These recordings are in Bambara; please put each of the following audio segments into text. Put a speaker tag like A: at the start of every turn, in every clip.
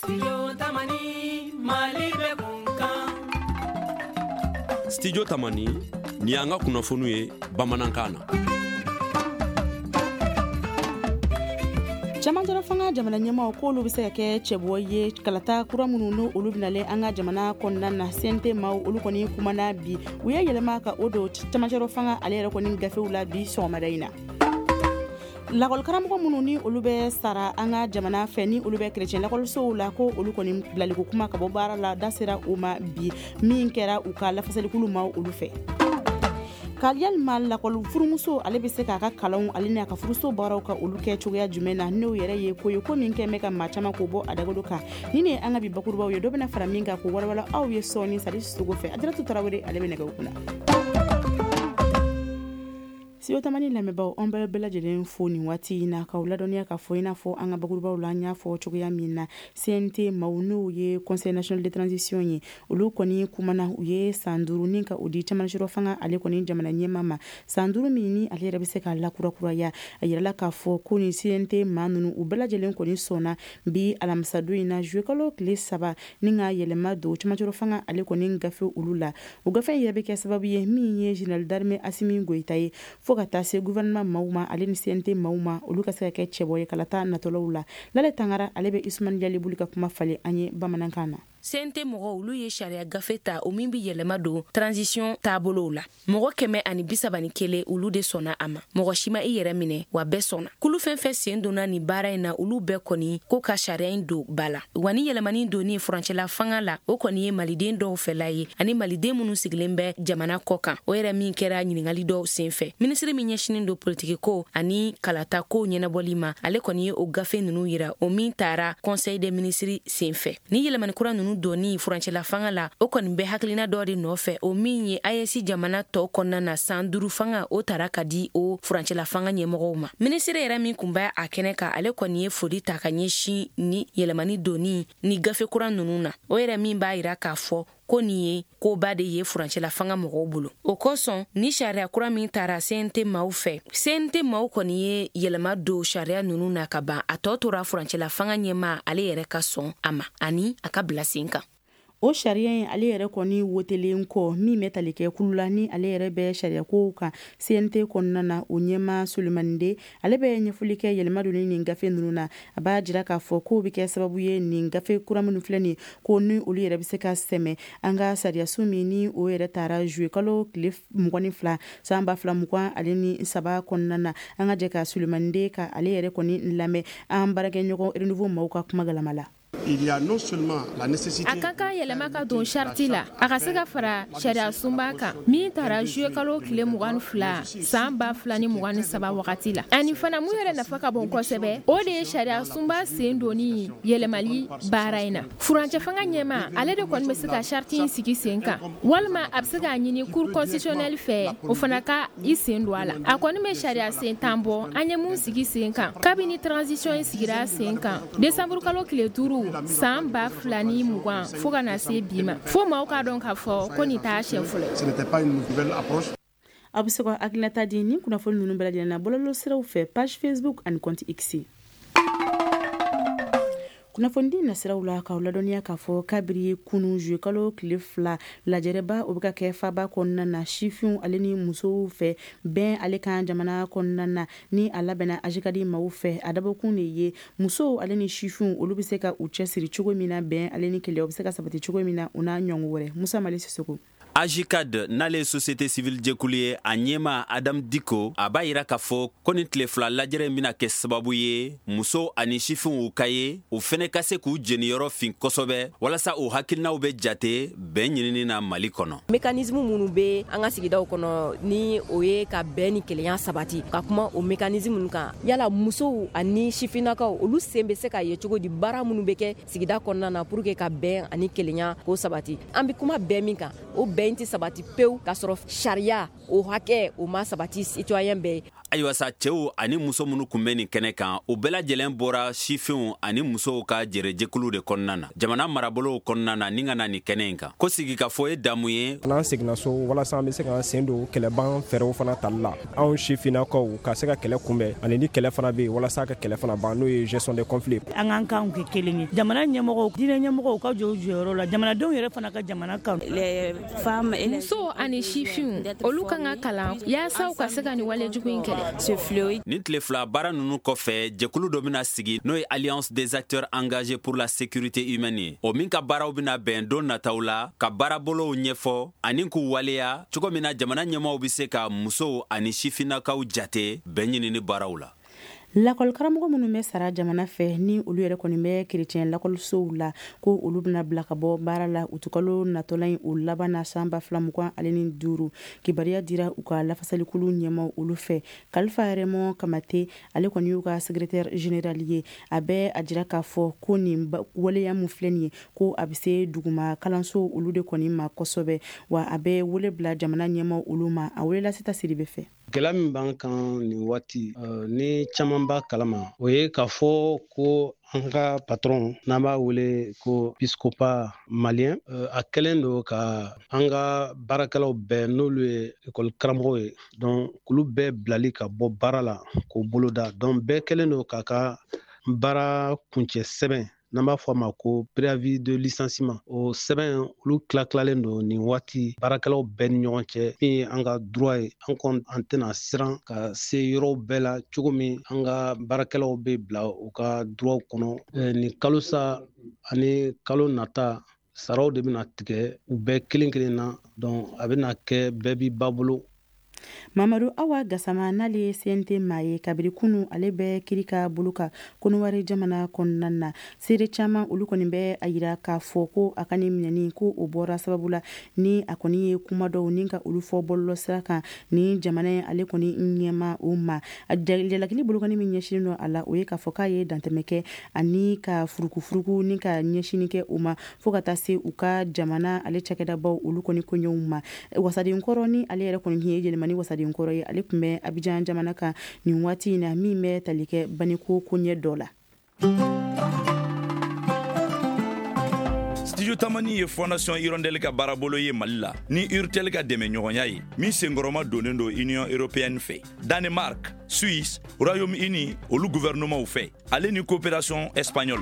A: Studio Tamani ni an ka kunnafoniw ye bamanankan na.
B: Jamana fanga jamana ɲɛmaw k'olu bɛ se ka kɛ cɛbɔ ye kalata kura minnu n'olu bɛnalen an ka jamana kɔnɔna na CNT maaw olu kɔni kumana bi u ye yɛlɛma ka o don camancɛrɔ fanga ale yɛrɛ kɔni gafew la bi sɔgɔmada in na. Lakɔlikaramɔgɔ minnu ni olu bɛ sara an ka jamana fɛ ni olu bɛ chrétien lakɔlisow la ko olu kɔni bilaliko kuma ka bɔ baara la da sera o ma bi min kɛra u ka lafasalikulu ma olu fɛ. Yalima lakɔli furumuso ale bɛ se k'a ka kalanw ale n'a ka furuso baaraw ka olu kɛ cogoya jumɛn na n'o yɛrɛ ye ko ye ko min kɛn bɛ ka maa caman k'o bɔ a dagolo kan ni ne an ka bi bakurubaw ye dɔ bɛna fara min kan k'o walawala aw ye sɔɔni Sadi Sogo fɛ Ajaratu Tarawele ale bɛ nɛgɛw kunna. Studio Tamani lamɛnbaaw an bɛɛ lajɛlen fo nin waati in na k'aw ladɔnniya ka fɔ i n'a fɔ an ka bakurubaw la an y'a fɔ cogoya min na CNT maaw n'o ye Conseil national de transition ye olu kɔni kumana u ye san 5 ni ka o di camancɛrɔ fanga ale kɔni jamana ɲɛma ma san 5 min ni ale yɛrɛ bɛ se ka lakurakuraya a yirala k'a fɔ ko ni CNT maa ninnu u bɛɛ lajɛlen kɔni sɔnna bi alamisado in na juillet kalo tile 3 ni ka yɛlɛma don camancɛrɔ fanga ale kɔni gafe olu la o gafe yɛrɛ bɛ kɛ sababu ye min ye Général d'armée Assimi Goïta ye fo ka taa se gouvernement maaw ma ale ni CNT maaw ma olu ka se ka kɛ cɛbɔ ye kalata natɔlaw la Lale Tangara ale bɛ Ismani Jali buli ka kuma falen an ye bamanankan na.
C: CNT mɔgɔ olu ye sariya gafe ta o min bi yɛlɛma don transition taabolow la mɔgɔ 131 olu de sɔnna a ma mɔgɔ si ma i yɛrɛ minɛ wa bɛɛ sɔnna kulu fɛn fɛn sen donna ni baara in na olu bɛɛ kɔni ko ka sariya in don ba la wa ni yɛlɛmani donni furancɛla fanga la o kɔni ye maliden dɔw fɛla ye ani maliden minnu sigilen bɛ jamana kɔ kan o yɛrɛ min kɛra ɲiningali dɔw senfɛ minisiri min ɲɛsinin don politiki ko ani kalata ko ɲɛnabɔli ma ale kɔni ye o gafe ninnu yira o min taara conseil des ministres senfɛ ni yɛlɛmani kura ninnu doni furancɛla fanga la o kɔni bɛ hakilina dɔ de nɔfɛ o min ye AES jamana tɔ kɔnɔna na san 5 fanga o tara ka di o furancɛla fanga ɲɛmɔgɔw ma minisiri yɛrɛ min kun bɛ a kɛnɛ kan ale kɔni ye foli ta ka ɲɛsin ni yɛlɛmani doni ni gafe kura ninnu na o yɛrɛ min b'a yira k'a fɔ ko nin ye koba de ye furancɛla fanga mɔgɔw bolo o kosɔn ni sariya kura min taara CNT maaw fɛ CNT maaw kɔni ye yɛlɛma don sariya ninnu na ka ban a tɔ tora furancɛla fanga ɲɛma ale yɛrɛ ka sɔn a ma ani a ka bila sen kan
B: o sariya in ale yɛrɛ kɔni wotelen kɔ min bɛ tali kɛ kulu la ni ale yɛrɛ bɛ sariya kow kan CNT kɔnɔna na o ɲɛma Sulemani De ale bɛ ɲɛfɔli kɛ yɛlɛma donni nin gafe ninnu na a b'a jira k'a fɔ ko bɛ kɛ sababu ye nin gafe kura minnu filɛ nin ko ni olu yɛrɛ bɛ se ka sɛmɛ an ka sariyaso min ni o yɛrɛ taara juillet kalo tile 22 san 2023 kɔnɔna na an ka jɛ ka Sulemani De ka ale yɛrɛ kɔni lamɛn an baarakɛɲɔgɔn Renouveau maaw ka kuma galama la.
D: Il y a non seulement la nécessité
E: a ka kan yɛlɛma ka don charti la a ka se ka fara sariya sunba kan min taara juillet kalo tile 22 san 2023 wagati la ani fana mun yɛrɛ nafa ka bon kosɛbɛ o de ye sariya sunba sen doni yɛlɛmali baara in na furancɛ fanga ɲɛma ale de kɔni bɛ se ka charti in sigi sen kan walima a bɛ se k'a ɲini cour constitutionnel fɛ o fana ka i sen don a la a kɔni bɛ sariya sen tan bɔ an ye mun sigi sen kan kabini transition in sigira sen kan décembre kalo tile 5 san 2020 fo ka na se bi ma fo maaw ka dɔn k'a fɔ ko nin t'a siɲɛ fɔlɔ
B: a bɛ se ka hakilinata di ni kunnafoni ninnu bɛɛ lajɛlen na bɔlɔlɔ siraw fɛ page Facebook ani compte X kunnafoni nasiraw la k'aw ladɔnniya k'a fɔ kabiri kunu juillet kalo tile 2 lajɛrɛba o bɛ ka kɛ faba kɔnɔna na sifinw ale ni musow fɛ bɛn ale kan jamana kɔnɔna na ni a labɛnna ajikadi maaw fɛ a dabɔkun de ye musow ale ni sifinw olu bɛ se ka u cɛsiri cogo min na bɛn ale ni keleya o bɛ se ka sabati cogo min na u n'a ɲɔgɔn wɛrɛ Musa Mali Sisoko
A: Ajikad n'ale société civile jɛkulu ye a ɲɛma Adam Diko a b'a yira k'a fɔ ko ni tile 2 lajɛrɛ bɛna kɛ sababu ye muso ani sifinw ka ye u fɛnɛ ka se k'u jeniyɔrɔ fin kosɛbɛ walasa o hakilinaw bɛ jate bɛn ɲinini na Mali kɔnɔ
F: mécanisme minnu bɛ an ka sigidaw kɔnɔ ni o ye ka bɛn ni kelenya sabati ka kuma o mécanisme minnu kan yala musow ani sifinnakaw olu sen bɛ se ka ye cogo di baara minnu bɛ kɛ sigida kɔnɔna na pour que ka bɛn ani kelenya ko sabati an bɛ kuma bɛn min kan o bɛn tɛ sabati pewu ka sɔrɔ sariya o hakɛ o ma sabati citoyen bɛɛ
A: ayiwa sa cɛw ani muso minnu kun bɛ nin kɛnɛ kan u bɛɛ lajɛlen bɔra sifinw ani musow ka jɛrɛjɛkulu de kɔnɔna na jamana marabolow kɔnɔna na ni ka na nin kɛnɛ in kan ko sigi ka fɔ ye damu ye
G: n'an seginna so walasa an bɛ se k'an sen don kɛlɛban fɛɛrɛw fana tali la anw sifinnakaw ka se ka kɛlɛ kunbɛn ani ni kɛlɛ fana bɛ yen walasa ka kɛlɛ fana ban n'o ye gestion des conflits
H: an k'an kanw kɛ kelen ye jamana ɲɛmɔgɔw diinɛ ɲɛmɔgɔw ka jɔ u jɔyɔrɔ la jamanadenw yɛrɛ fana ka jamana kan
E: muso ani sifinw olu kan ka kalan yaasa u ka se ka nin walejugu in kɛlɛ.
A: nin tile fila baara nunu kɔfɛ jɛkulu dɔ bɛna sigi n'o ye alliance des acteurs engagés pour la sécurité humaine ye o min ka baaraw bɛna bɛn don nataw la ka baarabolow ɲɛfɔ ani k'u waleya cogo min na jamana ɲɛmaw bɛ se ka musow ani sifinnakaw jate bɛn ɲinini baaraw la.
B: lakɔli karamɔgɔ minnu bɛ sara jamana fɛ ni olu yɛrɛ kɔni bɛ kerecɛn lakɔlisow la ko olu bɛna bila ka bɔ baara la utukalo natɔla in o laban na san 2025 kibaruya dira u ka lafasalikulu ɲɛmaw olu fɛ kalifa yɛrɛmɔ kamate ale kɔni y'u ka secrétaire général ye a bɛ a jira k'a fɔ ko nin waleya min filɛ nin ye ko a bɛ se duguma kalanso olu de kɔni ma kosɛbɛ wa a bɛ wele bila jamana ɲɛmaw olu ma a welela Sita Sidibe fɛ.
D: Gɛlɛya min b'an kan nin waati ni caman b'a kalama o ye k'a fɔ ko an ka patron n'an b'a wele ko Piscopa malien a kɛlen don ka an ka baarakɛlaw bɛɛ n'olu ye école karamɔgɔw ye donc olu bɛɛ bilali ka bɔ baara la k'o boloda donc bɛɛ kɛlen don k'a ka baara kuncɛ sɛbɛn n'an b'a fɔ a ma ko préavis de licenciement o sɛbɛn olu tilalen don nin waati baarakɛlaw bɛɛ ni ɲɔgɔn cɛ min ye an ka droit ye an tɛna siran ka se yɔrɔw bɛɛ la cogo min an ka baarakɛlaw bɛ bila u ka droit kɔnɔ nin kalo sa ani kalo nata saraw de bɛna tigɛ u bɛɛ kelen kelen na donc a bɛna kɛ bɛɛ b'i ba bolo.
B: Mamadu Awa Gasama n'ale ye CNT maa ye kabiri kunu ale bɛ kiri ka bolo kan Konowari jamana kɔnɔna na seere caman olu kɔni bɛ a yira k'a fɔ ko a ka nin minɛni ko o bɔra sababu la ni a kɔni ye kuma dɔw ni ka olu fɔ bɔlɔlɔ sira kan ni jamana ale kɔni ɲɛma o ma a jalakili bolokɔni min ɲɛsinnen don a la o ye k'a fɔ k'a ye dantɛmɛ kɛ ani ka furukufuruku ni ka ɲɛsini kɛ o ma fo ka taa se u ka jamana ale cakɛdabaw olu kɔni koɲɛw ma wasaden kɔrɔ ni ale yɛrɛ kɔni ye yɛlɛmani wasaden kɔrɔ ye ale tun bɛ Abidjan jamana kan nin waati in na min bɛ tali kɛ baniko koɲɛ dɔ la.
I: Studio Tamani ye Fondation Hirondelle ka baarabolo ye Mali la ni Urtel ka dɛmɛ ɲɔgɔnya ye min senkɔrɔma donnen don Union Européenne fɛ Danemark, Suisse, Royaume-Uni olu gouvernement fɛ ale ni coopération espagnole.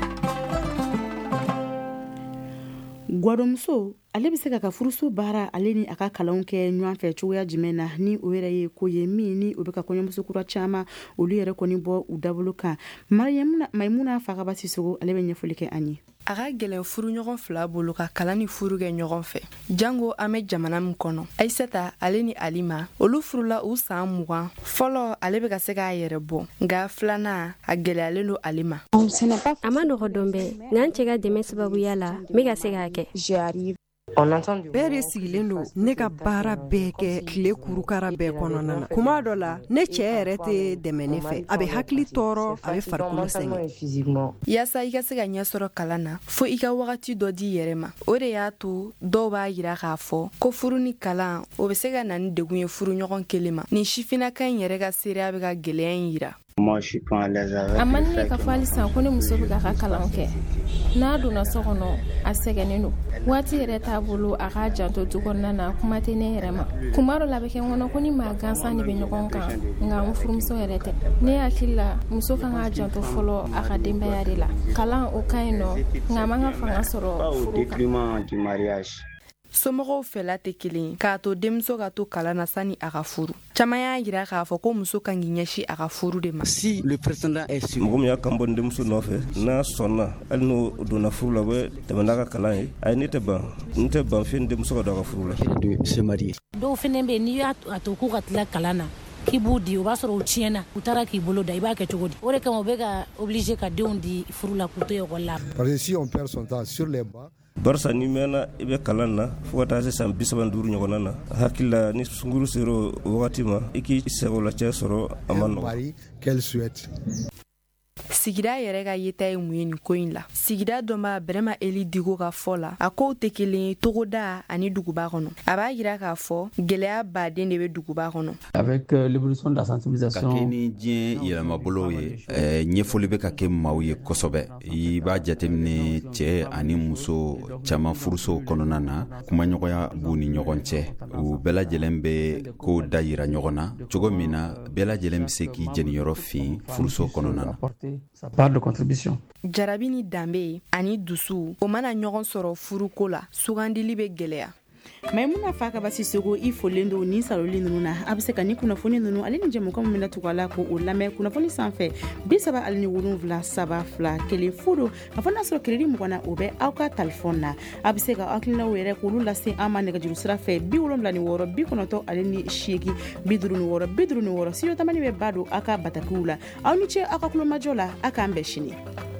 B: Gwadomuso ale bɛ se ka furuso baara ale ni a ka kalanw kɛ ɲɔgɔn fɛ cogoya jumɛn na ni o yɛrɛ ye ko ye min ni o bɛ ka kɔɲɔmuso kura caman olu yɛrɛ kɔni bɔ u dabolo kan Maimuna Fagaba Sisogo ale bɛ ɲɛfɔli kɛ an ye.
J: A ka gɛlɛn furu ɲɔgɔn fila bolo ka kalan ni furu kɛ ɲɔgɔn fɛ jango an bɛ jamana min kɔnɔ Aisata ale ni Alima olu furula u san 20 fɔlɔ ale bɛ ka se k'a yɛrɛ bɔ nka filanan a gɛlɛyalen don ale ma.
K: A ma nɔgɔ dɔn bɛɛ nka n cɛ ka dɛmɛ sababuya la n bɛ ka se k'a kɛ.
L: Bɛɛ de sigilen don ne ka baara bɛɛ kɛ tile kurukara bɛɛ kɔnɔna na kuma dɔ la ne cɛ yɛrɛ tɛ dɛmɛ ne fɛ a bɛ hakili tɔɔrɔ a bɛ farikolo sɛgɛn.
J: Yaasa i ka se ka ɲɛ sɔrɔ kalan na fo i ka wagati dɔ di yɛrɛ ma o de y'a to dɔw b'a yira k'a fɔ ko furu ni kalan o bɛ se ka na ni degun ye furu ɲɔgɔn kelen ma nin sifinnaka in yɛrɛ ka seereya bɛ ka gɛlɛya in yira.
E: A man ne ka fɔ halisa ko ne muso bɛ ka kalan kɛ n'a donna so kɔnɔ a sɛgɛnnen don waati yɛrɛ t'a bolo a ka janto du kɔnɔna na kuma tɛ ne yɛrɛ ma kuma dɔ la bɛ kɛ n kɔnɔ ko ni maa gansan de bɛ ɲɔgɔn kan nka n furumuso yɛrɛ tɛ ne hakili la muso kan ka janto fɔlɔ a ka denbaya de la kalan o ka ɲi nɔ nka a man ka fanga sɔrɔ furu kan.
J: Somɔgɔw fɛla tɛ kelen k'a to denmuso ka to kalan na sani a ka furu caman y'a yira k'a fɔ ko muso kan k'i ɲɛsin a ka furu de ma.
G: Si le président est sûr mɔgɔ min y'a kan bɔ denmuso nɔfɛ n'a sɔnna hali n'o donna furu la bɛ tɛmɛ n'a ka kalan ye ayi ne tɛ ban fɛn denmuso ka don a ka furu la.
M: Dɔw fɛnɛ bɛ yen n'i y'a to k'u ka tila kalan na k'i b'u di o b'a sɔrɔ u tiɲɛna u taara k'i bolo da i b'a kɛ cogo di o de kama u bɛ ka obligé ka denw di furu la k'u to ekɔli la.
N: Parce que si on perd son temps sur les bancs
G: barisa ni mɛnna i bɛ kalan na fo ka taa se san 35 ɲɔgɔnna na hakili la ni sunkuru sera o wagati ma i k'i sɛgɛn la cɛ sɔrɔ a ma nɔgɔ.
J: sigida yɛrɛ ka yeta ye mun ye nin ko in la. Sigida dɔnba Bɛrɛma Eli Digo ka fɔ la, a kow tɛ kelen ye togoda ani duguba kɔnɔ. A b'a yira k'a fɔ gɛlɛya baden de bɛ duguba kɔnɔ.
O: Avec l'évolution de la sensibilisation.
A: Ka kɛ ni diɲɛ yɛlɛmabolo ye, ɲɛfɔli bɛ ka kɛ maaw ye kosɛbɛ. I b'a jateminɛ cɛ ani muso caman furuso kɔnɔna na, kumaɲɔgɔnya b'u ni ɲɔgɔn cɛ. U bɛɛ lajɛlen bɛ ko da yira ɲɔgɔn na cogo min na bɛɛ lajɛlen bɛ se k'i jeniyɔrɔ fin furuso kɔnɔna na.
J: Jarabi ni danbe ani dusu o mana ɲɔgɔn sɔrɔ furuko la, sugandili bɛ gɛlɛya.
B: Maimuna Fakabasi Sogo i folen do ni saloli nunu na a bɛ se ka ni kunnafoni nunu ale ni jɛmukan min bɛna tugu a la ko o lamɛn kunnafoni sanfɛ 37 kelen fudo a fɔ n'a sɔrɔ crédit 20 na o bɛ aw ka téléphone na a bɛ se ka hakilinaw yɛrɛ k'olu lase an ma nɛgɛjuru sira fɛ 76 98 56 studio tamani bɛ ba don aw ka batakiw la aw ni ce aw ka kulomajɔ la aw k'an bɛn sini.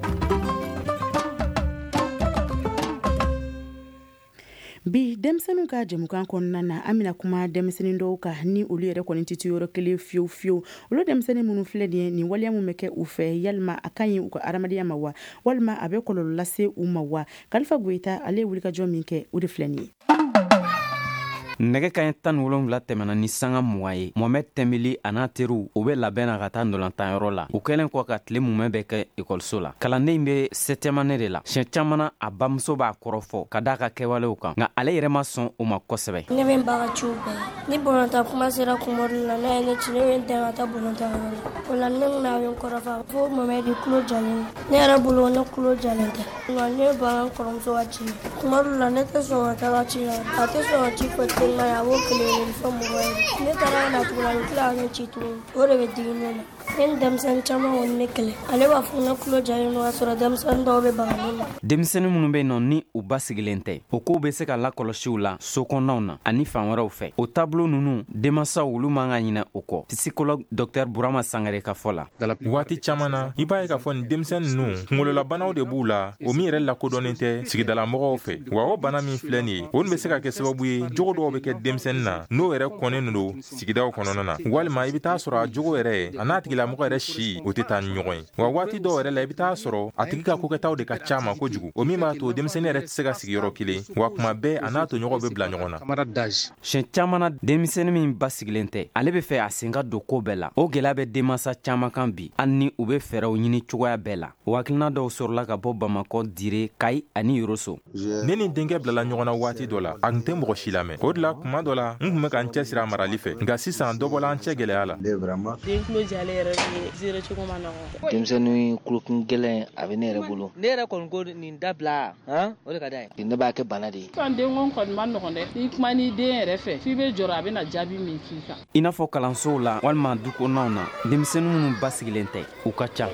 B: Bi denmisɛnninw ka jɛmukan kɔnɔna na an bɛna kuma denmisɛnnin dɔw kan ni olu yɛrɛ kɔni tɛ yɔrɔ kelen fiyewu olu denmisɛnnin minnu filɛ nin waleya min bɛ kɛ u fɛ yalima a ka ɲi u ka adamadenya ma wa walima a bɛ kɔlɔlɔ lase u ma wa Kalifa Goyita ale ye wulikajɔ min kɛ o de filɛ nin ye.
P: Nɛgɛ kaɲɛ 17 tɛmɛna ni sanga 20 ye. Mohamed Tembeli a n'a teriw u bɛ labɛn na ka taa ndolantanyɔrɔ la. U kɛlen kɔ ka tile mumɛ bɛ kɛ ekɔliso la. Kalanden bɛ 7e année de la. Siɲɛ caman a bamuso b'a kɔrɔfɔ ka d'a ka kɛwalew kan. Nka ale yɛrɛ ma sɔn o ma kosɛbɛ.
Q: Ne bɛ n bagaciw bɛɛ. Ni bolonta kuma sera kumɔri la, ne ye ne ci, ne bɛ n tɛn ka taa bolontanyɔrɔ la. O la ne kun bɛ kɔrɔfɔ fo Mohamed kulo jalen. Ne yɛrɛ bolo ne kulo jalen tɛ. Nka ne b'a n kɔrɔmuso ka ci. Kumɔri la ne tɛ sɔn ka taa ka ci la. A tɛ sɔn ka ci fɔ telima ye, a b'o kelen fɔ mɔgɔ ye. Ne taara na tugula n tila ka ne ci tuguni. O de bɛ digi ne la. Ne ni denmisɛnnin caman kɔni bɛ kɛlɛ. Ale b'a fɔ ne kulo jalen don ka sɔrɔ denmisɛnnin dɔw bɛ baga ne la.
P: Denmisɛnnin minnu bɛ yen nɔ ni u ba sigilen tɛ, o kow bɛ se ka lakɔlɔsiw la sokɔnɔnaw na ani fan wɛrɛw fɛ. O taabolo ninnu denmansaw olu man ka ɲinɛ o kɔ. Psychologue Dr Burama Sangare ka fɔ la.
R: Waati caman na i b'a ye k'a fɔ nin denmisɛnnin ninnu kunkololabanaw de b'u la, o min yɛrɛ lakodɔnnen tɛ sigidalamɔgɔw fɛ. Wa o bana min filɛ nin ye, o bɛ se ka kɛ sababu ye jogo dɔw bɛ kɛ denmisɛnnin na n'o yɛrɛ kɔnnen don sigidaw kɔnɔna na. Walima i bɛ taa sɔrɔ a jogo yɛrɛ a n'a tigilamɔgɔ yɛrɛ si o tɛ taa ni ɲɔgɔn ye. Wa waati dɔw yɛrɛ la i bɛ taa sɔrɔ a tigi ka kokɛtaw de ka ca ma kojugu. O min b'a to denmisɛnnin yɛrɛ tɛ se ka sigi yɔrɔ kelen, wa kuma bɛɛ a n'a to ɲɔgɔn bɛ bila ɲɔgɔn na.
P: Siɲɛ caman na denmisɛnnin min ba sigilen tɛ, ale bɛ fɛ a sen ka don ko bɛɛ la. O gɛlɛya bɛ denmansa caman kan bi, hali ni u bɛ fɛɛrɛw ɲini cogoya bɛɛ la. O hakilina dɔw sɔrɔla ka bɔ Bamakɔ, Dire, Kayi ani Yoroso.
R: Ne ni denkɛ bilala ɲɔgɔn na waati dɔ la, a tun tɛ mɔgɔ si lamɛn. O de la kuma dɔ la n tun bɛ ka n cɛsiri a marali fɛ, nka sisan dɔ bɔla an cɛ gɛlɛya la.
S: Den kulo jalen yɛrɛ bɛ zere cogo ma nɔgɔ. Denmisɛnnin kulokun gɛlɛn a bɛ ne yɛrɛ bolo. Ne yɛrɛ kɔni ko nin dabila o de ka d'a ye. Ne b'a kɛ bana de ye.
T: Kan den kɔni ma nɔgɔn dɛ. N'i kuma ni den yɛrɛ fɛ f'i bɛ jɔrɔ a bɛ na jaabi min k'i kan.
P: I n'a fɔ kalansow la walima dukɔnɔnaw na denmisɛnnin minnu ba sigilen tɛ u ka ca.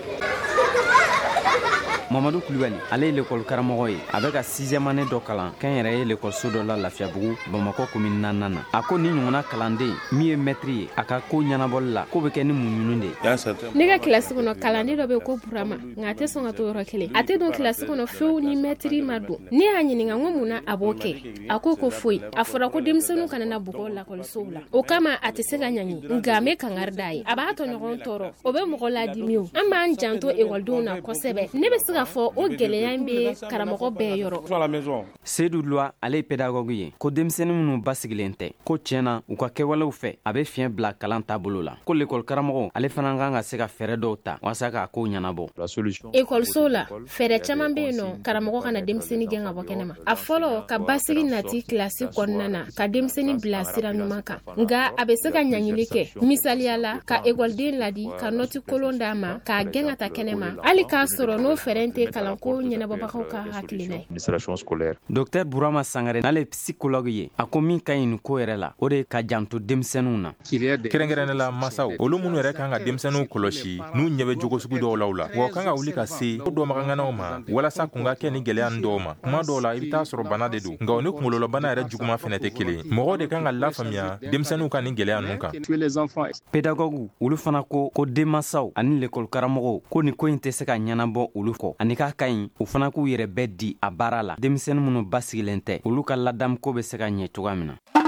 P: Mamadu Kulibali ale ye l'école karamɔgɔ ye. A bɛ ka 6e année dɔ kalan kɛnyɛrɛ ye l'écoleso dɔ la Lafiyabugu Bamakɔ commune 4 na. A ko ni ɲɔgɔnna kalanden min ye maître ye a ka ko ɲɛnabɔli la ko bɛ kɛ ni muɲuni de ye.
E: Ne ka kilasi kɔnɔ kalanden dɔ bɛ ko Burama nka a tɛ sɔn ka to yɔrɔ kelen. A tɛ don kilasi kɔnɔ fewu ni maître ma don. Ne y'a ɲininka n ko mun na a b'o kɛ. A ko foyi. A fɔra ko denmisɛnninw kana na bugɔ lakɔlisow la. O kama a tɛ se ka ɲangi nka n bɛ kangari d'a ye. A b'a tɔɲɔgɔn tɔɔrɔ. O bɛ mɔgɔ ladimi o. An b'an janto ekɔlidenw na kosɛbɛ. Ne bɛ se ka fɔ o gɛlɛya in bɛ karamɔgɔ bɛɛ yɔrɔ.
P: Seydou Loi ale ye pédagogue ye ko denmisɛnnin minnu ba sigilen tɛ ko tiɲɛna u ka kɛwalew fɛ a bɛ fiɲɛ bila kalan taabolo la ko l'école karamɔgɔ ale fana kan ka se ka fɛɛrɛ dɔw ta walasa k'a kow ɲɛnabɔ.
E: Ekɔliso la fɛɛrɛ caman bɛ yen nɔ karamɔgɔ kana denmisɛnnin gɛn ka bɔ kɛnɛma. A fɔlɔ ka basigi nati kilasi kɔnɔna na ka denmisɛnnin bila sira ɲuman kan nka a bɛ se ka ɲaɲili kɛ misaliya la ka ekɔliden ladi ka nɔti kolon d'a ma k'a gɛn ka ta kɛnɛma hali k'a sɔrɔ n'o fɛɛrɛ tɛ kalanko ɲɛnabɔbagaw ka hakilina ye.
P: Dr Burama Sangare n'ale ye psychologue ye a ko min ka ɲi nin ko yɛrɛ la o de ka janto denmisɛnninw na.
R: Kɛrɛnkɛrɛnnen la masaw olu minnu yɛrɛ kan ka denmisɛnninw kɔlɔsi n'u ɲɛ bɛ jogo sugu dɔw la u la wa kan ka wuli ka se ko dɔmaganganaw ma walasa kun ka kɛ ni gɛlɛya nin dɔw ma. Kuma dɔw la i bɛ taa sɔrɔ bana de don nka o ni kunkololabana yɛrɛ juguman fɛnɛ tɛ kelen. Mɔgɔw de kan ka lafaamuya denmisɛnninw ka nin gɛlɛya ninnu kan.
P: Pédagogue olu fana ko denmansaw ani l'école karamɔgɔw ko nin ko in tɛ se ka ɲɛnabɔ olu kɔ ani k'a ka ɲi u fana k'u yɛrɛ bɛɛ di a baara la denmisɛnnin minnu ba sigilen tɛ olu ka ladamu ko bɛ se ka ɲɛ cogoya min na.